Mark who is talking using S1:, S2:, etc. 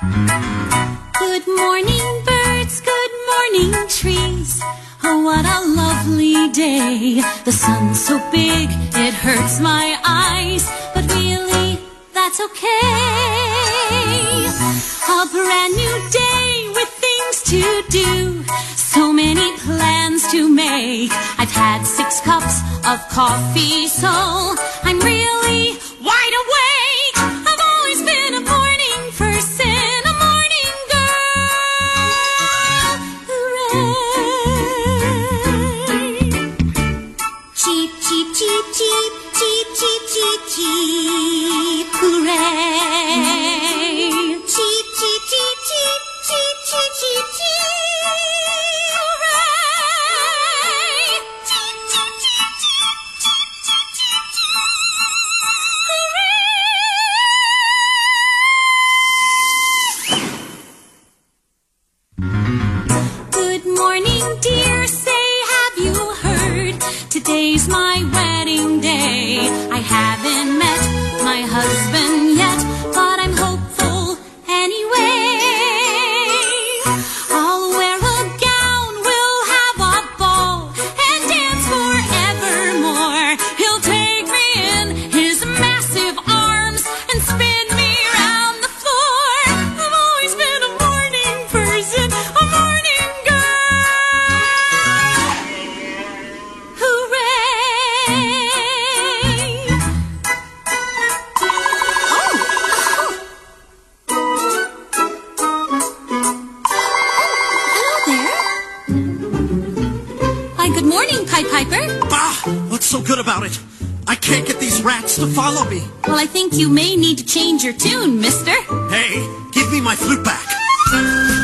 S1: Good morning, birds, good morning, trees. Oh, what a lovely day. The sun's so big, it hurts my eyes. But really, that's okay. A brand new day with things to do. So many plans to make. I've had 6 cups of coffee, so I'm really wide awake. I've always been a morning person, a morning girl. Hooray! Cheep, cheep, cheep, cheep, cheep, cheep, cheep, cheep. Hooray! Cheep, cheep, cheep, cheep, cheep, cheep, cheep, cheep. Today's my wedding day. I haven't met my husband yet, but I'm hopeful anyway. I'll wear a gown, we'll have a ball, and dance forevermore. He'll take me in his massive arms and spin me around the floor. I've always been a morning person, a morning girl. Good morning, Pied Piper.
S2: Bah! What's so good about it? I can't get these rats to follow me.
S1: Well, I think you may need to change your tune, mister.
S2: Hey, give me my flute back.